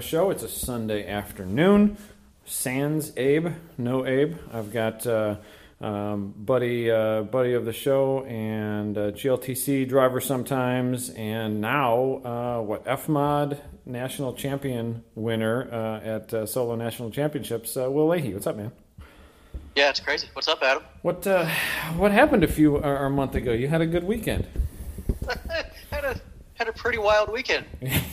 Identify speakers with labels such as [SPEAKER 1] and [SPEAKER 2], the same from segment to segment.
[SPEAKER 1] show. It's a Sunday afternoon. Sans Abe, no Abe. I've got buddy of the show and GLTC driver sometimes, and now FMOD national champion winner at Solo National Championships. Will Leahy, what's up, man?
[SPEAKER 2] Yeah, it's crazy. What's up, Adam?
[SPEAKER 1] What happened a month ago? You had a good weekend.
[SPEAKER 2] had a pretty wild weekend.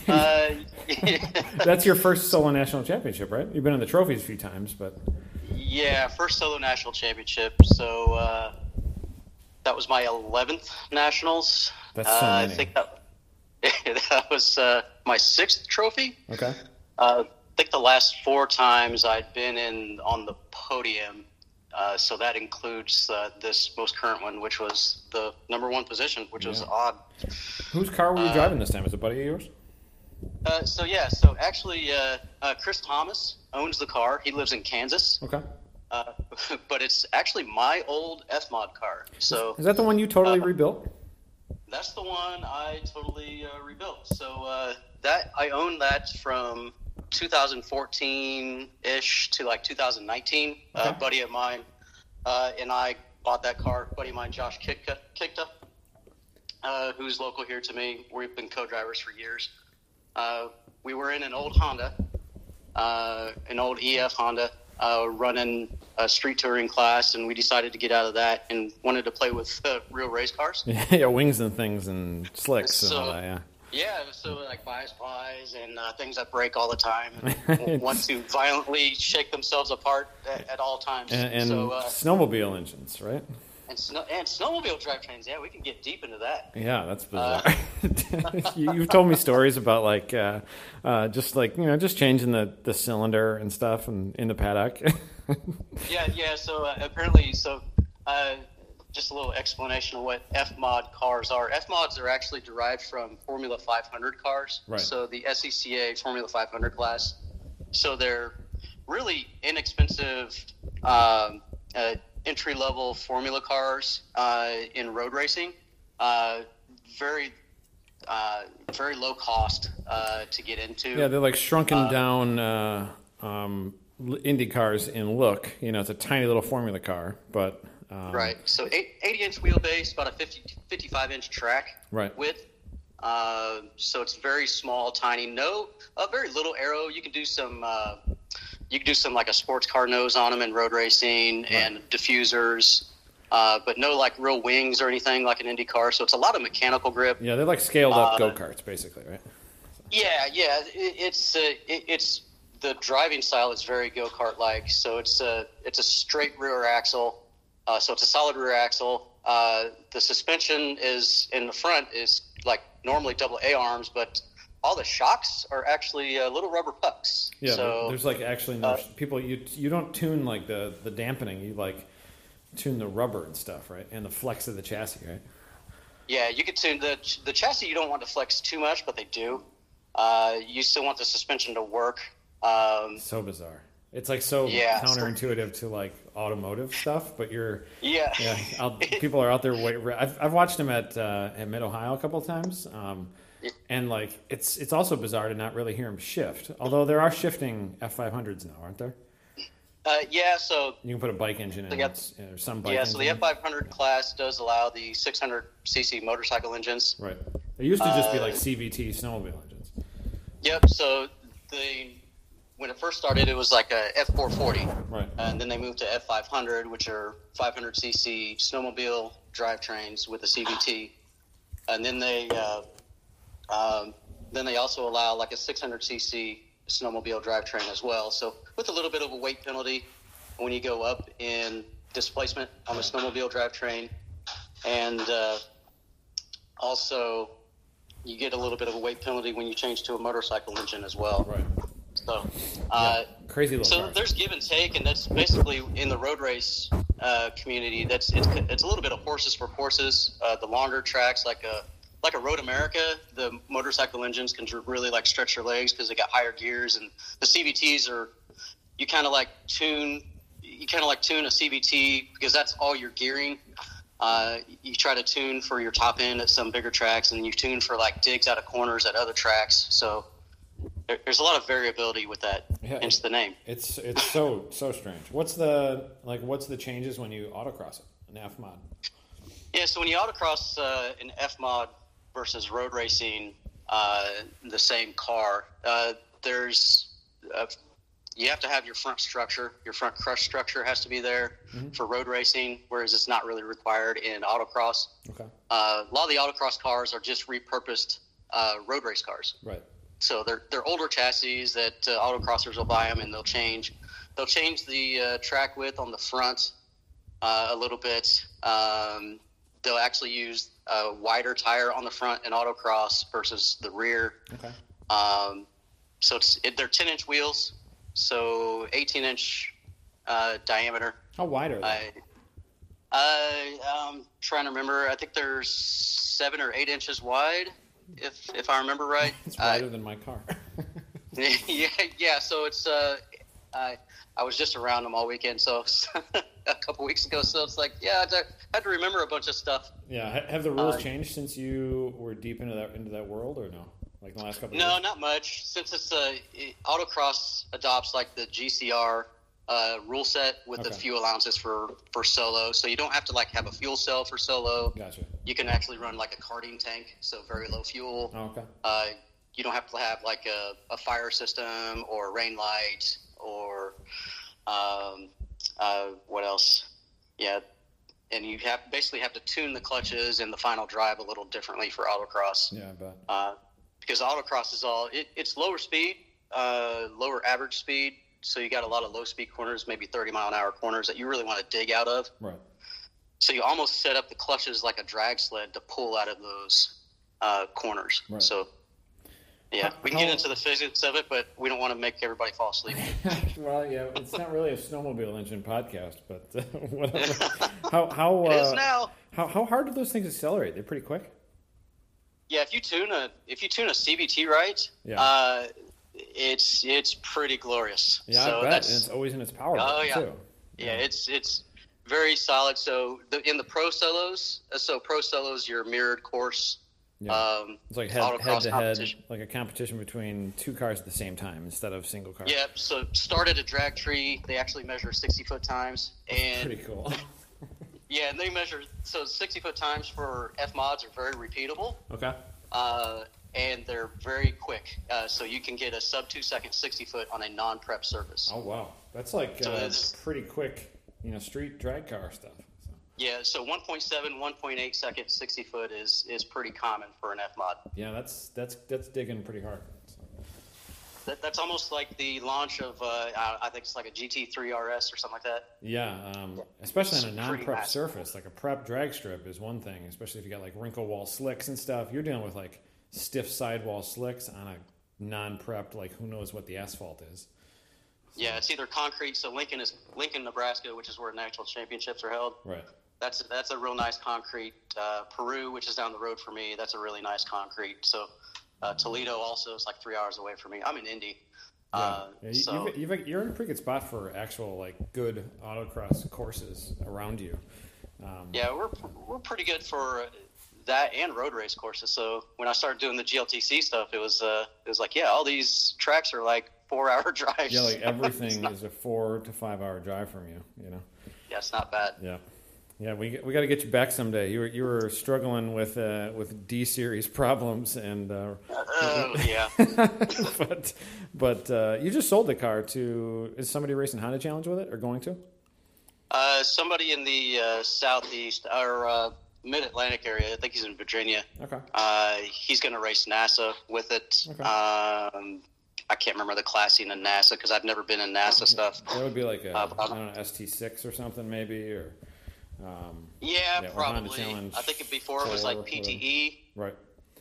[SPEAKER 1] That's your first Solo National Championship, right? You've been in the trophies a few times, but
[SPEAKER 2] yeah, first Solo National Championship. So that was my 11th nationals.
[SPEAKER 1] That's so many.
[SPEAKER 2] I think that was my 6th trophy.
[SPEAKER 1] Okay.
[SPEAKER 2] I think the last 4 times I'd been on the podium. So that includes this most current one, which was the number 1 position, which was odd.
[SPEAKER 1] Whose car were you driving this time? Is it a buddy of yours?
[SPEAKER 2] So actually, Chris Thomas owns the car. He lives in Kansas.
[SPEAKER 1] Okay.
[SPEAKER 2] But it's actually my old FMOD car. So
[SPEAKER 1] is that the one you totally rebuilt?
[SPEAKER 2] That's the one I totally rebuilt. So that I own that from 2014-ish to like 2019.
[SPEAKER 1] Okay.
[SPEAKER 2] A buddy of mine and I bought that car. A buddy of mine, Josh Kikta, who's local here to me. We've been co-drivers for years. We were in an old Honda, an old EF Honda, running a street touring class, and we decided to get out of that and wanted to play with real race cars.
[SPEAKER 1] Yeah, wings and things and slicks and all that, yeah.
[SPEAKER 2] Yeah, so like bias plies and things that break all the time and want to violently shake themselves apart at all times.
[SPEAKER 1] And snowmobile engines, right?
[SPEAKER 2] And snowmobile drivetrains, yeah, we can get deep into that.
[SPEAKER 1] Yeah, that's bizarre. You've told me stories about just changing the cylinder and stuff and in the paddock.
[SPEAKER 2] Yeah. So apparently, just a little explanation of what FMOD cars are. FMODs are actually derived from Formula 500 cars.
[SPEAKER 1] Right.
[SPEAKER 2] So the SCCA Formula 500 class. So they're really inexpensive entry-level Formula cars in road racing. Very low cost to get into.
[SPEAKER 1] Yeah, they're like shrunken down Indy cars in look. You know, it's a tiny little Formula car, but...
[SPEAKER 2] right. So 80-inch wheelbase, about a 55-inch track width. So it's very small, tiny. Very little aero. You can do some like a sports car nose on them in road racing and diffusers, but no like real wings or anything like an Indy car. So it's a lot of mechanical grip.
[SPEAKER 1] Yeah, they're like scaled up go-karts, basically, right?
[SPEAKER 2] Yeah. It's the driving style is very go-kart like. So it's a straight rear axle. So it's a solid rear axle. The suspension is in the front is like normally double A arms, but all the shocks are actually little rubber pucks.
[SPEAKER 1] Yeah,
[SPEAKER 2] so,
[SPEAKER 1] there's like actually no people. You don't tune like the dampening. You like tune the rubber and stuff, right? And the flex of the chassis, right?
[SPEAKER 2] Yeah, you can tune the chassis. You don't want to flex too much, but they do. You still want the suspension to work.
[SPEAKER 1] So bizarre. It's like counterintuitive to like automotive stuff, but people are out there. I've watched them at Mid Ohio a couple of times, and like it's also bizarre to not really hear them shift. Although there are shifting F500s now, aren't there?
[SPEAKER 2] Yeah. So
[SPEAKER 1] you can put a bike engine in, or some bike.
[SPEAKER 2] Yeah. So the F500 class does allow the 600cc motorcycle engines.
[SPEAKER 1] Right. They used to just be like CVT snowmobile engines.
[SPEAKER 2] Yep. So when it first started, it was like a F440.
[SPEAKER 1] Right.
[SPEAKER 2] And then they moved to F500, which are 500cc snowmobile drivetrains with a CVT. And then they also allow like a 600cc snowmobile drivetrain as well. So with a little bit of a weight penalty when you go up in displacement on the snowmobile drivetrain. And also you get a little bit of a weight penalty when you change to a motorcycle engine as well.
[SPEAKER 1] Right.
[SPEAKER 2] So,
[SPEAKER 1] crazy little cars.
[SPEAKER 2] There's give and take, and that's basically in the road race community. It's a little bit of horses for courses. The longer tracks, like a Road America, the motorcycle engines can really like stretch your legs because they got higher gears, and the CVTs are you kind of like tune a CVT because that's all your gearing. You try to tune for your top end at some bigger tracks, and you tune for like digs out of corners at other tracks. So there's a lot of variability with that, hence the name.
[SPEAKER 1] It's so strange. What's the changes when you autocross it, an F mod?
[SPEAKER 2] Yeah, so when you autocross an F mod versus road racing the same car, you have to have your front structure. Your front crush structure has to be there for road racing, whereas it's not really required in autocross.
[SPEAKER 1] Okay.
[SPEAKER 2] A lot of the autocross cars are just repurposed road race cars.
[SPEAKER 1] Right.
[SPEAKER 2] So they're older chassis that autocrossers will buy them, and they'll change the track width on the front a little bit. They'll actually use a wider tire on the front in autocross versus the rear.
[SPEAKER 1] Okay.
[SPEAKER 2] So they're 10-inch wheels, so 18-inch diameter.
[SPEAKER 1] How wide are they?
[SPEAKER 2] I'm trying to remember. I think they're 7 or 8 inches wide, if I remember right.
[SPEAKER 1] It's wider than my car.
[SPEAKER 2] yeah. So it's I was just around them all weekend, so a couple weeks ago. So it's like, I had to remember a bunch of stuff.
[SPEAKER 1] Yeah. Have the rules changed since you were deep into that world, or no? Like the last couple of years?
[SPEAKER 2] No, not much. Since it's autocross adopts like the GCR rule set with the fuel allowances for solo, so you don't have to like have a fuel cell for solo.
[SPEAKER 1] Gotcha.
[SPEAKER 2] You can actually run like a karting tank, so very low fuel.
[SPEAKER 1] Oh, okay.
[SPEAKER 2] You don't have to have like a fire system or rain light or what else? Yeah, and you basically have to tune the clutches and the final drive a little differently for autocross.
[SPEAKER 1] Yeah, I bet.
[SPEAKER 2] Because autocross is it's lower speed, lower average speed, so you got a lot of low speed corners, maybe 30-mile-an-hour corners that you really want to dig out of.
[SPEAKER 1] Right.
[SPEAKER 2] So you almost set up the clutches like a drag sled to pull out of those corners.
[SPEAKER 1] Right.
[SPEAKER 2] So, yeah, we can get into the physics of it, but we don't want to make everybody fall asleep.
[SPEAKER 1] Well, yeah, it's not really a snowmobile engine podcast, but whatever. How
[SPEAKER 2] it is now.
[SPEAKER 1] How hard do those things accelerate? They're pretty quick.
[SPEAKER 2] Yeah, if you tune a CVT right, it's pretty glorious.
[SPEAKER 1] Yeah,
[SPEAKER 2] so
[SPEAKER 1] I bet. And it's always in its power.
[SPEAKER 2] Oh yeah,
[SPEAKER 1] too.
[SPEAKER 2] Yeah, it's very solid. So in the pro solos, your mirrored course.
[SPEAKER 1] Yeah. It's like head to head, like a competition between two cars at the same time instead of single cars.
[SPEAKER 2] Yeah. So start at a drag tree. They actually measure 60-foot times, and
[SPEAKER 1] pretty cool.
[SPEAKER 2] Yeah, and they measure 60-foot times for F mods are very repeatable.
[SPEAKER 1] Okay.
[SPEAKER 2] And they're very quick, so you can get a sub 2 second 60-foot on a non-prep surface.
[SPEAKER 1] Oh wow, that's like pretty quick, street drag car stuff. So.
[SPEAKER 2] Yeah, so 1.7, 1.8 second 60-foot is pretty common for an F mod.
[SPEAKER 1] Yeah, that's digging pretty hard. So.
[SPEAKER 2] That's almost like the launch of I think it's like a GT3 RS or something like that.
[SPEAKER 1] Yeah, especially on a non-prep surface, like a prep drag strip is one thing. Especially if you got like wrinkle wall slicks and stuff, you're dealing with like stiff sidewall slicks on a non-prepped, like who knows what the asphalt is. So.
[SPEAKER 2] Yeah, it's either concrete. So Lincoln, Nebraska, which is where national championships are held.
[SPEAKER 1] Right.
[SPEAKER 2] That's a real nice concrete. Peru, which is down the road for me, that's a really nice concrete. So. Toledo also is like 3 hours away from me. I'm in Indy.
[SPEAKER 1] You're in a pretty good spot for actual like good autocross courses around you.
[SPEAKER 2] Yeah, we're pretty good for that and road race courses. So when I started doing the GLTC stuff, it was like all these tracks are like 4-hour drives.
[SPEAKER 1] Yeah, like everything is a 4 to 5 hour drive from you.
[SPEAKER 2] Yeah, it's not bad.
[SPEAKER 1] Yeah. Yeah, we got to get you back someday. You were struggling with D series problems and
[SPEAKER 2] yeah.
[SPEAKER 1] but you just sold the car to, is somebody racing Honda Challenge with it or going to?
[SPEAKER 2] Somebody in the southeast or mid-Atlantic area. I think he's in Virginia.
[SPEAKER 1] Okay.
[SPEAKER 2] He's going to race NASA with it.
[SPEAKER 1] Okay.
[SPEAKER 2] I can't remember the classing in NASA because I've never been in NASA stuff.
[SPEAKER 1] That would be like a ST6 or something maybe, or.
[SPEAKER 2] Probably. I think before it was like PTE.
[SPEAKER 1] Right.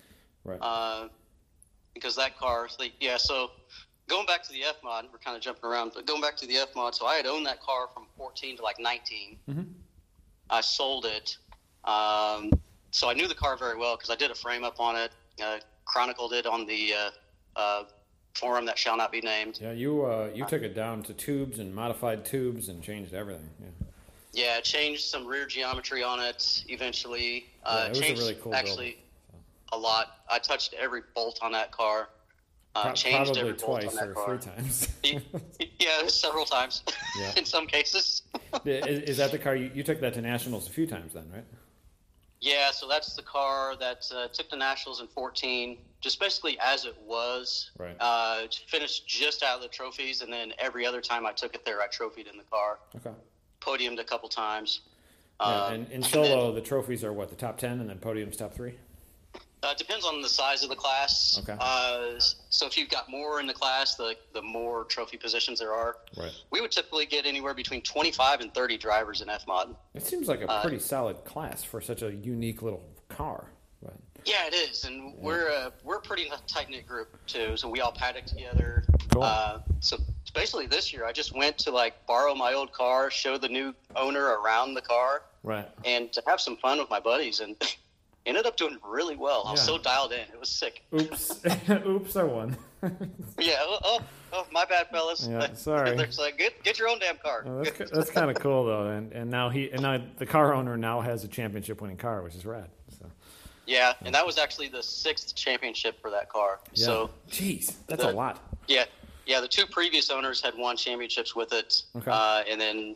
[SPEAKER 2] Because that car, so going back to the F mod, we're kind of jumping around, but going back to the F mod, so I had owned that car from 14 to like 19.
[SPEAKER 1] Mm-hmm.
[SPEAKER 2] I sold it. So I knew the car very well because I did a frame up on it, chronicled it on the forum that shall not be named.
[SPEAKER 1] Yeah, you took it down to tubes and modified tubes and changed everything. Yeah.
[SPEAKER 2] Yeah, changed some rear geometry on it eventually.
[SPEAKER 1] It was
[SPEAKER 2] changed
[SPEAKER 1] a really cool
[SPEAKER 2] actually
[SPEAKER 1] build.
[SPEAKER 2] A lot. I touched every bolt on that car. Changed
[SPEAKER 1] Probably
[SPEAKER 2] every bolt
[SPEAKER 1] twice
[SPEAKER 2] on that
[SPEAKER 1] or
[SPEAKER 2] car.
[SPEAKER 1] 3 times.
[SPEAKER 2] Yeah, several times
[SPEAKER 1] Yeah.
[SPEAKER 2] in some cases.
[SPEAKER 1] Is that the car you took that to nationals a few times then, right?
[SPEAKER 2] Yeah, so that's the car that took the Nationals in 14, just basically as it was.
[SPEAKER 1] Right.
[SPEAKER 2] Finished just out of the trophies, and then every other time I took it there, I trophied in the car.
[SPEAKER 1] Okay.
[SPEAKER 2] Podiumed a couple times.
[SPEAKER 1] Yeah, and in solo, the trophies are what, the top 10, and then podium's top 3?
[SPEAKER 2] Depends on the size of the class.
[SPEAKER 1] Okay.
[SPEAKER 2] So if you've got more in the class, the more trophy positions there are.
[SPEAKER 1] Right.
[SPEAKER 2] We would typically get anywhere between 25 and 30 drivers in FMOD.
[SPEAKER 1] It seems like a pretty solid class for such a unique little car. But
[SPEAKER 2] Yeah, it is, and we're a pretty tight-knit group, too, so we all paddock together.
[SPEAKER 1] Cool.
[SPEAKER 2] So basically this year, I just went to, borrow my old car, show the new owner around the car,
[SPEAKER 1] right.
[SPEAKER 2] and to have some fun with my buddies, and ended up doing really well. I was
[SPEAKER 1] Yeah.
[SPEAKER 2] so dialed in. It was sick.
[SPEAKER 1] Oops. Oops, I won.
[SPEAKER 2] Yeah, oh, my bad, fellas.
[SPEAKER 1] Yeah, sorry.
[SPEAKER 2] It's like, get your own damn car.
[SPEAKER 1] Oh, that's kind of cool though, and now the car owner now has a championship winning car, which is rad. So
[SPEAKER 2] Yeah, and that was actually the 6th championship for that car.
[SPEAKER 1] yeah,
[SPEAKER 2] So
[SPEAKER 1] jeez, that's a lot.
[SPEAKER 2] Yeah, the 2 previous owners had won championships with it,
[SPEAKER 1] Okay.
[SPEAKER 2] and then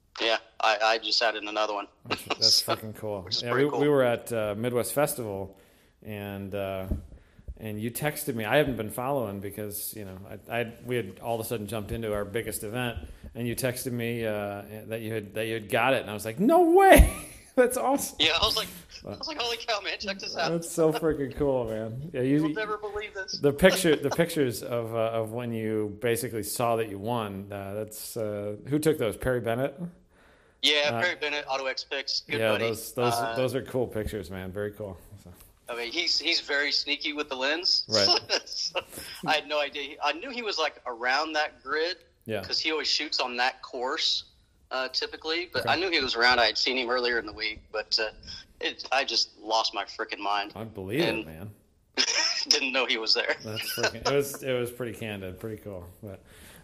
[SPEAKER 2] I just added another one.
[SPEAKER 1] That's fucking cool.
[SPEAKER 2] Which is
[SPEAKER 1] Yeah,
[SPEAKER 2] pretty cool.
[SPEAKER 1] we were at Midwest Festival, and you texted me. I haven't been following because we had all of a sudden jumped into our biggest event, and you texted me that you had got it, and I was like, no way, that's awesome.
[SPEAKER 2] Yeah, I was like, holy cow, man, check this out.
[SPEAKER 1] That's so freaking cool, man. Yeah,
[SPEAKER 2] You'll never believe this.
[SPEAKER 1] the pictures of when you basically saw that you won. That's who took those? Perry Bennett.
[SPEAKER 2] Yeah, Perry Bennett, AutoX Picks, good
[SPEAKER 1] Yeah,
[SPEAKER 2] buddy.
[SPEAKER 1] those are cool pictures, man. Very cool. So.
[SPEAKER 2] I mean, he's very sneaky with the lens.
[SPEAKER 1] Right.
[SPEAKER 2] So, I had no idea. I knew he was around that grid.
[SPEAKER 1] Yeah.
[SPEAKER 2] Because he always shoots on that course, typically. But
[SPEAKER 1] Okay.
[SPEAKER 2] I knew he was around. I had seen him earlier in the week, but I just lost my freaking mind.
[SPEAKER 1] I believe it, man.
[SPEAKER 2] Didn't know he was there.
[SPEAKER 1] That's freaking. It was pretty candid, pretty cool. But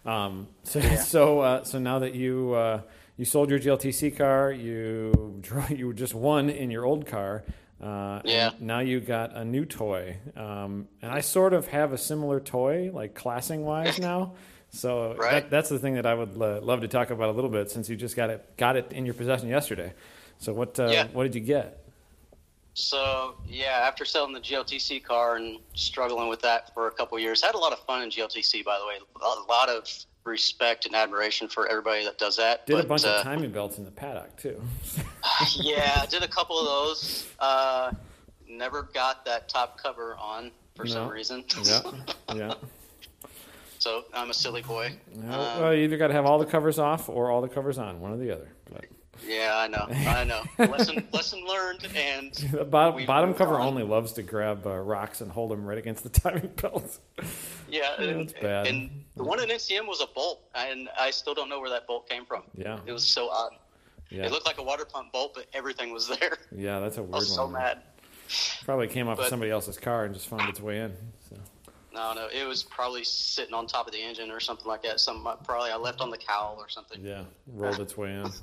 [SPEAKER 1] so now that you sold your GLTC car, you just won in your old car.
[SPEAKER 2] Yeah.
[SPEAKER 1] And now you got a new toy, and I sort of have a similar toy, like classing wise now. So
[SPEAKER 2] Right.
[SPEAKER 1] that's the thing that I would love to talk about a little bit, since you just got it in your possession yesterday. So what did you get?
[SPEAKER 2] So, after selling the GLTC car and struggling with that for a couple of years, had a lot of fun in GLTC, by the way. A lot of respect and admiration for everybody that does that.
[SPEAKER 1] Did a bunch of timing belts in the paddock, too.
[SPEAKER 2] Yeah, I did a couple of those. Never got that top cover on for some reason.
[SPEAKER 1] Yeah.
[SPEAKER 2] So I'm a silly boy.
[SPEAKER 1] Well, you either got to have all the covers off or all the covers on, one or the other. But
[SPEAKER 2] Yeah, I know. Lesson learned. And
[SPEAKER 1] the bottom
[SPEAKER 2] moved
[SPEAKER 1] cover
[SPEAKER 2] on.
[SPEAKER 1] only loves to grab rocks and hold them right against the timing belt.
[SPEAKER 2] Yeah,
[SPEAKER 1] That's bad.
[SPEAKER 2] And the one in NCM was a bolt, and I still don't know where that bolt came from.
[SPEAKER 1] Yeah.
[SPEAKER 2] It was so odd.
[SPEAKER 1] Yeah.
[SPEAKER 2] It looked like a water pump bolt, but everything was there.
[SPEAKER 1] Yeah, that's a weird
[SPEAKER 2] I was so
[SPEAKER 1] one.
[SPEAKER 2] mad.
[SPEAKER 1] Probably came off of
[SPEAKER 2] But-
[SPEAKER 1] somebody else's car and just found its way in. So.
[SPEAKER 2] No, it was probably sitting on top of the engine or something like that. Probably I left on the cowl or something.
[SPEAKER 1] Yeah, rolled its way in.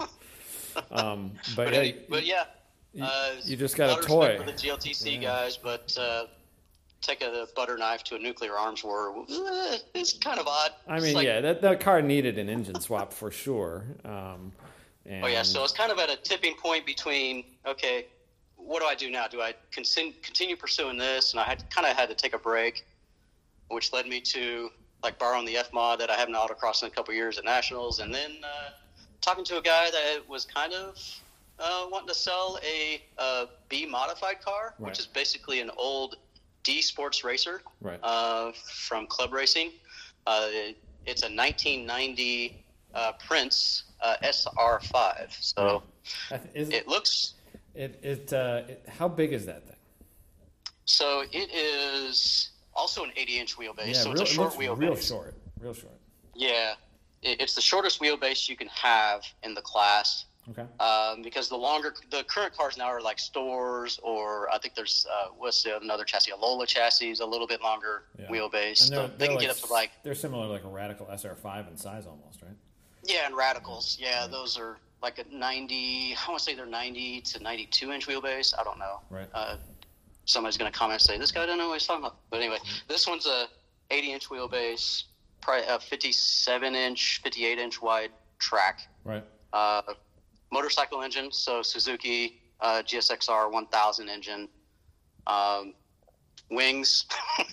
[SPEAKER 2] But yeah,
[SPEAKER 1] you just got a
[SPEAKER 2] lot of
[SPEAKER 1] toy.
[SPEAKER 2] respect for the GLTC guys, but take a butter knife to a nuclear arms war, it's kind of odd.
[SPEAKER 1] I
[SPEAKER 2] It's
[SPEAKER 1] mean,
[SPEAKER 2] like,
[SPEAKER 1] that car needed an engine swap for sure.
[SPEAKER 2] Oh yeah, so it's kind of at a tipping point between, okay, what do I do now? Do I continue pursuing this? And I had to take a break, which led me to borrowing the FMOD that I haven't autocrossed in a couple years at Nationals, and then talking to a guy that was kind of wanting to sell a B modified car,
[SPEAKER 1] Right.
[SPEAKER 2] which is basically an old D Sports Racer
[SPEAKER 1] Right.
[SPEAKER 2] from Club Racing. It's a 1990 Prince SR5. So it looks.
[SPEAKER 1] How big is that thing?
[SPEAKER 2] So it is also an 80-inch wheelbase.
[SPEAKER 1] Yeah,
[SPEAKER 2] So it's a short
[SPEAKER 1] it
[SPEAKER 2] wheelbase.
[SPEAKER 1] looks real short.
[SPEAKER 2] Yeah, it's the shortest wheelbase you can have in the class.
[SPEAKER 1] Okay.
[SPEAKER 2] Because the current cars now are like Stores, or I think there's another chassis, a Lola chassis, a little bit longer
[SPEAKER 1] Yeah.
[SPEAKER 2] wheelbase.
[SPEAKER 1] And
[SPEAKER 2] So they can get up to
[SPEAKER 1] they're similar to like a Radical SR5 in size almost, right?
[SPEAKER 2] Yeah, and Radicals. Yeah, those are like a 90. I want to say they're 90 to 92 inch wheelbase. I don't know.
[SPEAKER 1] Right.
[SPEAKER 2] Somebody's going to comment and say this guy doesn't know what he's talking about. But anyway, this one's a 80-inch wheelbase, probably a 57-inch, 58-inch wide track.
[SPEAKER 1] Right.
[SPEAKER 2] Motorcycle engine, so Suzuki GSXR 1000 engine. Wings,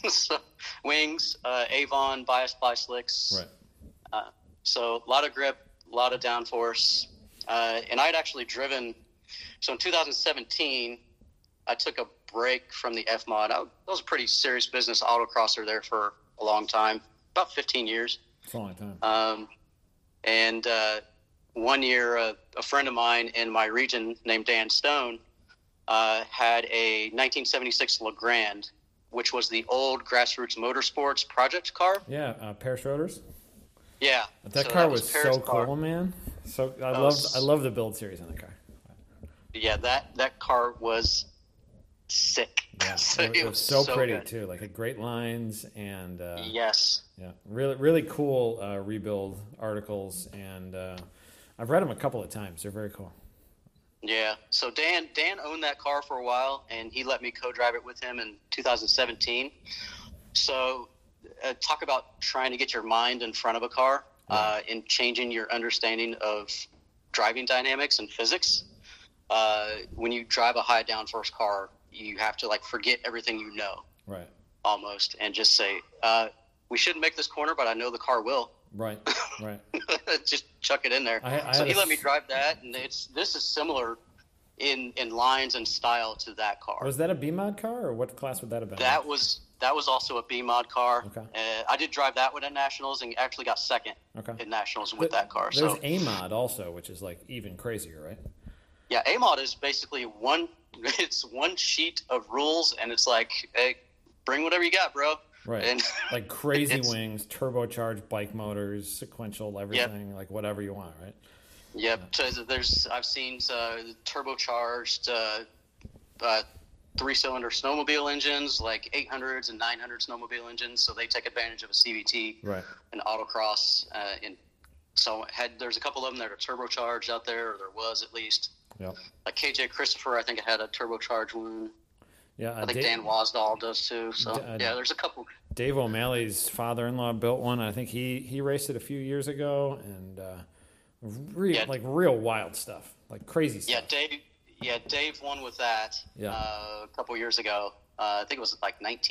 [SPEAKER 2] Avon bias ply slicks.
[SPEAKER 1] Right.
[SPEAKER 2] So a lot of grip, a lot of downforce. And I'd actually driven. So in 2017, I took a break from the F-Mod. I was a pretty serious business autocrosser there for a long time, about 15 years.
[SPEAKER 1] It's a long time.
[SPEAKER 2] And 1 year, a friend of mine in my region named Dan Stone had a 1976 LeGrand, which was the old Grassroots Motorsports project car.
[SPEAKER 1] Yeah, Paris Rotors.
[SPEAKER 2] Yeah,
[SPEAKER 1] that car was so cool, man. So I love the build series on that car.
[SPEAKER 2] Yeah, that car was sick.
[SPEAKER 1] Yeah,
[SPEAKER 2] So
[SPEAKER 1] it was so pretty
[SPEAKER 2] good.
[SPEAKER 1] too. Like, had great lines and
[SPEAKER 2] Yes.
[SPEAKER 1] yeah, really cool rebuild articles, and I've read them a couple of times. They're very cool.
[SPEAKER 2] Yeah. So Dan owned that car for a while, and he let me co-drive it with him in 2017. So talk about trying to get your mind in front of a car and changing your understanding of driving dynamics and physics. When you drive a high downforce car, you have to forget everything you know,
[SPEAKER 1] Right.
[SPEAKER 2] almost, and just say, we shouldn't make this corner, but I know the car will.
[SPEAKER 1] Right. Right.
[SPEAKER 2] Just chuck it in there. So he let me drive that, and this is similar in lines and style to that car.
[SPEAKER 1] Was that a B-Mod car, or what class would that have been?
[SPEAKER 2] That was also a B-Mod car.
[SPEAKER 1] Okay.
[SPEAKER 2] I did drive that one at Nationals and actually got second in Nationals with that car.
[SPEAKER 1] There's
[SPEAKER 2] So
[SPEAKER 1] A-Mod also, which is even crazier, right?
[SPEAKER 2] yeah, A-Mod is basically one sheet of rules, and it's like, hey, bring whatever you got, bro.
[SPEAKER 1] Right.
[SPEAKER 2] And
[SPEAKER 1] like crazy wings, turbocharged bike motors, sequential everything, whatever you want, right?
[SPEAKER 2] Yep. So I've seen turbocharged 3-cylinder snowmobile engines, like 800s and 900 snowmobile engines. So they take advantage of a CVT
[SPEAKER 1] Right.
[SPEAKER 2] and autocross. And so there's a couple of them that are turbocharged out there, or there was at least.
[SPEAKER 1] Yep.
[SPEAKER 2] Like KJ Christopher, I think it had a turbocharged one.
[SPEAKER 1] Yeah.
[SPEAKER 2] I think Dan Wasdall does too. So there's a couple.
[SPEAKER 1] Dave O'Malley's father-in-law built one. I think he raced it a few years ago, and real wild stuff, like crazy stuff.
[SPEAKER 2] Dave won with that a couple years ago. I think it was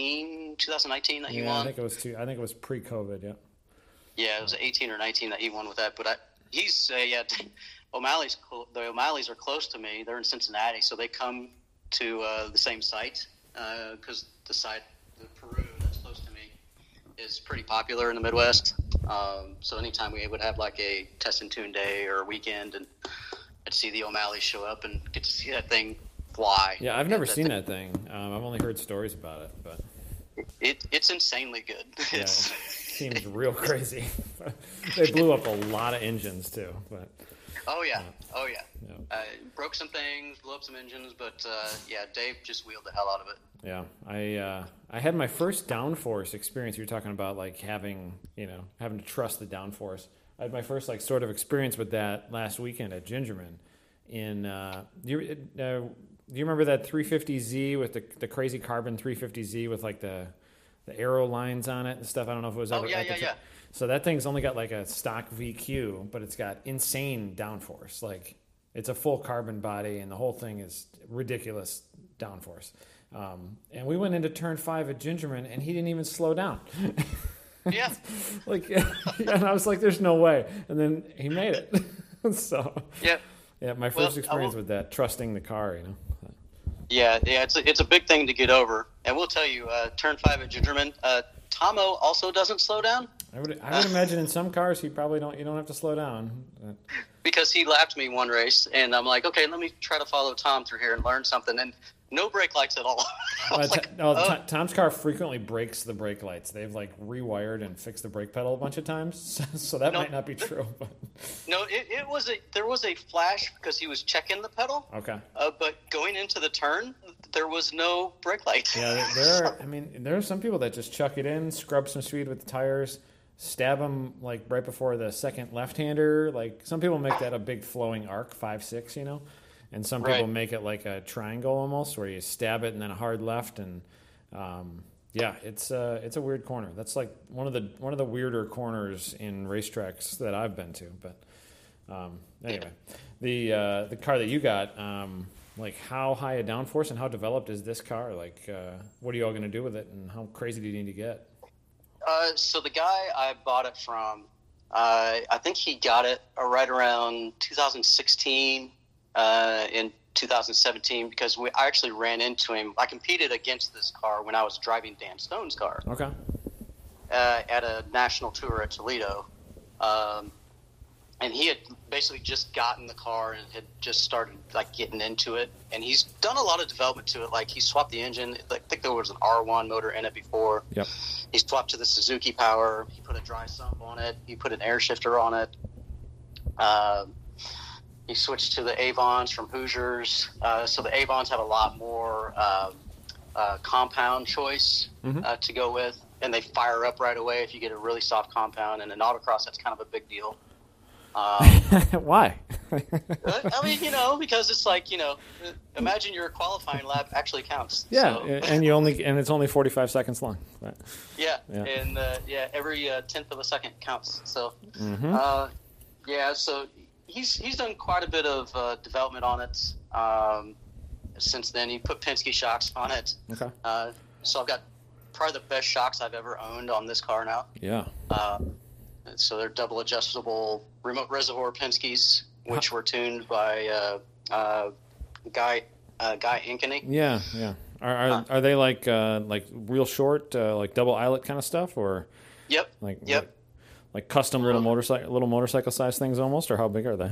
[SPEAKER 2] 2019 that he won.
[SPEAKER 1] I think it was pre-COVID. Yeah.
[SPEAKER 2] Yeah, it was 18 or 19 that he won with that. But the O'Malleys are close to me. They're in Cincinnati, so they come to the same site because the Peru that's close to me is pretty popular in the Midwest. So anytime we would have a test and tune day or a weekend, and I'd see the O'Malleys show up and get to see that thing fly.
[SPEAKER 1] Yeah, I've never seen that thing. I've only heard stories about it, but
[SPEAKER 2] it's insanely good.
[SPEAKER 1] Yeah, it seems real crazy. They blew up a lot of engines too, but.
[SPEAKER 2] Oh yeah. Broke some things, blew up some engines, but Dave just wheeled the hell out of it.
[SPEAKER 1] Yeah, I had my first downforce experience. You were talking about having to trust the downforce. I had my first sort of experience with that last weekend at Gingerman. Do you remember that 350Z with the crazy carbon 350Z with the arrow lines on it and stuff? I don't know if it was ever.
[SPEAKER 2] Yeah.
[SPEAKER 1] So that thing's only got a stock VQ, but it's got insane downforce. It's a full carbon body, and the whole thing is ridiculous downforce. And we went into turn 5 at Gingerman, and he didn't even slow down.
[SPEAKER 2] Yeah.
[SPEAKER 1] And I was like, "There's no way." And then he made it. So yeah, my first experience with that, trusting the car,
[SPEAKER 2] Yeah, it's a big thing to get over, and we'll tell you, turn 5 at Gingerman. Tomo also doesn't slow down.
[SPEAKER 1] I would imagine in some cars you don't have to slow down.
[SPEAKER 2] Because he lapped me one race, and I'm like, okay, let me try to follow Tom through here and learn something, and no brake lights at all.
[SPEAKER 1] Tom's car frequently breaks the brake lights. They've rewired and fixed the brake pedal a bunch of times, so that might not be true. But.
[SPEAKER 2] No, there was a flash because he was checking the pedal.
[SPEAKER 1] Okay.
[SPEAKER 2] But going into the turn, there was no brake lights.
[SPEAKER 1] Yeah, there are some people that just chuck it in, scrub some speed with the tires, stab them right before the second left-hander. Some people make that a big flowing arc, 5-6, and some people make it like a triangle almost, where you stab it and then a hard left, and Yeah, it's a weird corner. That's like one of the weirder corners in racetracks that I've been to. But anyway, the car that you got, like how high a downforce and how developed is this car? Like, what are you all going to do with it, and how crazy do you need to get?
[SPEAKER 2] So the guy I bought it from, I think he got it right around 2016, in 2017, because I actually ran into him. I competed against this car when I was driving Dan Stone's car.
[SPEAKER 1] Okay.
[SPEAKER 2] At a national tour at Toledo. And he had basically just gotten the car and had just started like getting into it. And he's done a lot of development to it. Like he swapped the engine. I think there was an R1 motor in it before.
[SPEAKER 1] Yep.
[SPEAKER 2] He swapped to the Suzuki Power. He put a dry sump on it. He put an air shifter on it. He switched to the Avons from Hoosiers. So the Avons have a lot more compound choice to go with. And they fire up right away if you get a really soft compound. And in autocross, that's kind of a big deal.
[SPEAKER 1] Why?
[SPEAKER 2] I mean, because it's like, imagine your qualifying lap actually counts.
[SPEAKER 1] Yeah,
[SPEAKER 2] So.
[SPEAKER 1] and it's only 45 seconds long. Right?
[SPEAKER 2] Yeah, and every tenth of a second counts. So, so he's done quite a bit of development on it since then. He put Penske shocks on it.
[SPEAKER 1] Okay.
[SPEAKER 2] So I've got probably the best shocks I've ever owned on this car now.
[SPEAKER 1] Yeah.
[SPEAKER 2] So they're double adjustable remote reservoir Penske's, which were tuned by Guy Ankeny.
[SPEAKER 1] Yeah. Are they like real short, like double eyelet kind of stuff, or?
[SPEAKER 2] Yep.
[SPEAKER 1] Like custom little motorcycle size things almost, or how big are they?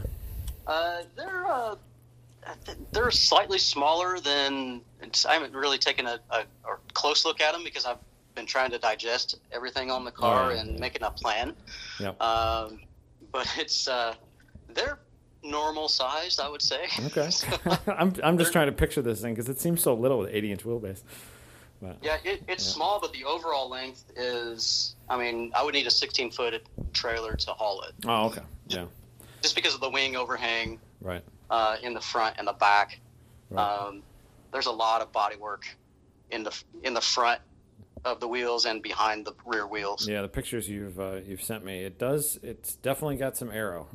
[SPEAKER 2] They're slightly smaller than. I haven't really taken a close look at them because I've been trying to digest everything on the car and making a plan.
[SPEAKER 1] Yep.
[SPEAKER 2] But it's they're normal sized, I would say.
[SPEAKER 1] Okay. I'm just trying to picture this thing because it seems so little with 80-inch wheelbase. But,
[SPEAKER 2] yeah, it's small, but the overall length is. I mean, I would need a 16-foot trailer to haul it.
[SPEAKER 1] Oh, okay. Yeah.
[SPEAKER 2] Just because of the wing overhang.
[SPEAKER 1] Right.
[SPEAKER 2] In the front and the back.
[SPEAKER 1] Right.
[SPEAKER 2] There's a lot of body work in the front of the wheels and behind the rear wheels.
[SPEAKER 1] Yeah, the pictures you've sent me, it's definitely got some aero.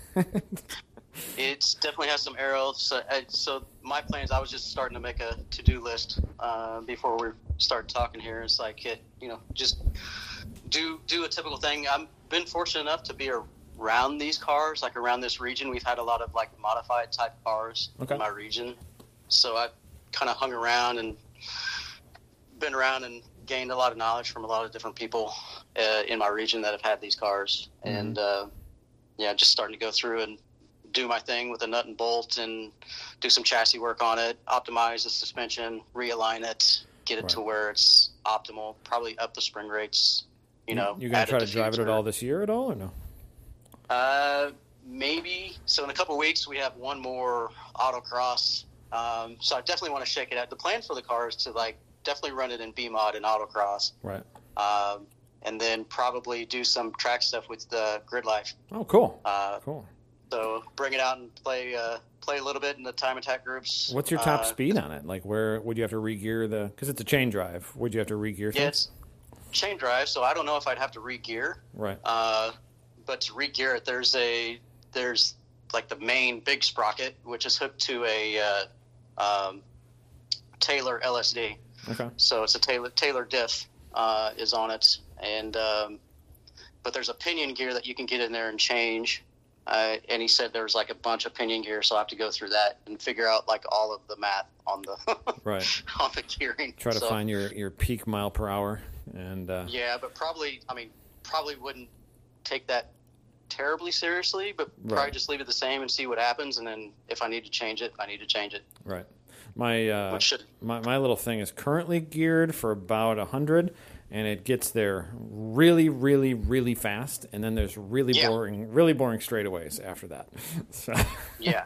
[SPEAKER 2] It definitely has some aero. So my plans, I was just starting to make a to-do list before we started talking here. It's like just do a typical thing. I've been fortunate enough to be around these cars, like around this region. We've had a lot of like modified type cars in my region. So I've kind of hung around and been around and gained a lot of knowledge from a lot of different people in my region that have had these cars. And just starting to go through and do my thing with a nut and bolt and do some chassis work on it, optimize the suspension, realign it, get it to where it's optimal, probably up the spring rates. You're going to
[SPEAKER 1] try to drive it at all this year at all, or no?
[SPEAKER 2] Maybe. So in a couple of weeks, we have one more autocross. So I definitely want to shake it out. The plan for the car is to definitely run it in B-Mod and autocross.
[SPEAKER 1] Right.
[SPEAKER 2] And then probably do some track stuff with the Grid Life.
[SPEAKER 1] Oh, cool. Cool.
[SPEAKER 2] So bring it out and play a little bit in the time attack groups.
[SPEAKER 1] What's your top speed on it? Like, where would you have to re-gear because it's a chain drive. Would you have to re-gear things?
[SPEAKER 2] Yeah, it's chain drive, so I don't know if I'd have to re-gear.
[SPEAKER 1] Right.
[SPEAKER 2] But to re-gear it, there's like the main big sprocket, which is hooked to a Taylor LSD.
[SPEAKER 1] Okay.
[SPEAKER 2] So it's a Taylor diff is on it, and but there's a pinion gear that you can get in there and change. And he said there's like a bunch of pinion gear, so I have to go through that and figure out like all of the math on the on the gearing.
[SPEAKER 1] Try to find your peak mile per hour, and
[SPEAKER 2] yeah, but probably wouldn't take that terribly seriously, but probably just leave it the same and see what happens, and then if I need to change it, I need to change it.
[SPEAKER 1] Right. My my little thing is currently geared for about 100. And it gets there really, really, really fast, and then there's really boring straightaways after that. So,
[SPEAKER 2] yeah,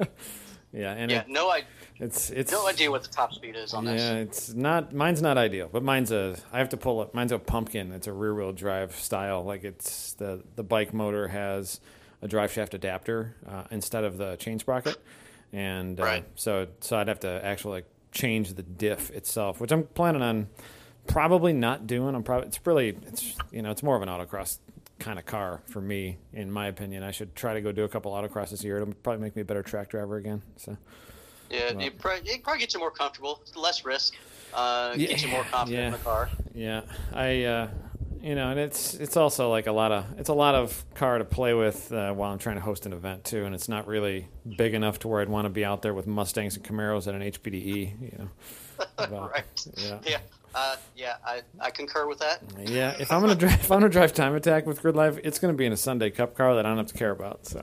[SPEAKER 1] it's
[SPEAKER 2] no idea what the top speed is on this.
[SPEAKER 1] Yeah, it's not. Mine's not ideal, but I have to pull it. Mine's a pumpkin. It's a rear-wheel drive style. Like it's the bike motor has a drive shaft adapter instead of the chain sprocket, and so I'd have to actually change the diff itself, which I'm planning on probably not doing. It's more of an autocross kind of car for me, in my opinion. I should try to go do a couple autocrosses this year. It'll probably make me a better track driver again. So
[SPEAKER 2] yeah, it probably gets you more comfortable, less risk, gets you more confident in the car.
[SPEAKER 1] Yeah, and it's also like a lot of car to play with while I'm trying to host an event too, and it's not really big enough to where I'd want to be out there with Mustangs and Camaros at an HPDE.
[SPEAKER 2] Right. Yeah. I concur with that.
[SPEAKER 1] Yeah, if I'm gonna drive Time Attack with Grid Life, it's gonna be in a Sunday Cup car that I don't have to care about. So,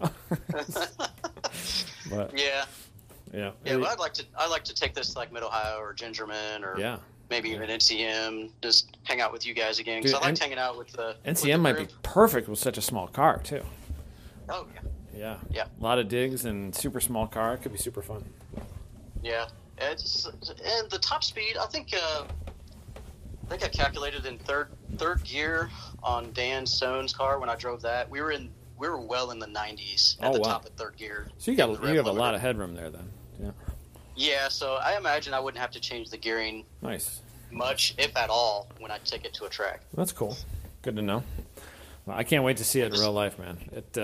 [SPEAKER 1] but
[SPEAKER 2] yeah. But I'd like to take this like Mid Ohio or Gingerman or maybe even NCM, just hang out with you guys again because I like hanging out with the
[SPEAKER 1] NCM might be perfect with such a small car too.
[SPEAKER 2] Oh
[SPEAKER 1] yeah. A lot of digs and super small car. It could be super fun.
[SPEAKER 2] Yeah, and the top speed. I think I calculated in third gear on Dan Stone's car when I drove that. We were well in the 90s at the top of third gear.
[SPEAKER 1] So you have a lot of headroom there then. Yeah.
[SPEAKER 2] Yeah, so I imagine I wouldn't have to change the gearing much, if at all, when I take it to a track.
[SPEAKER 1] That's cool. Good to know. Well, I can't wait to see it in real life, man.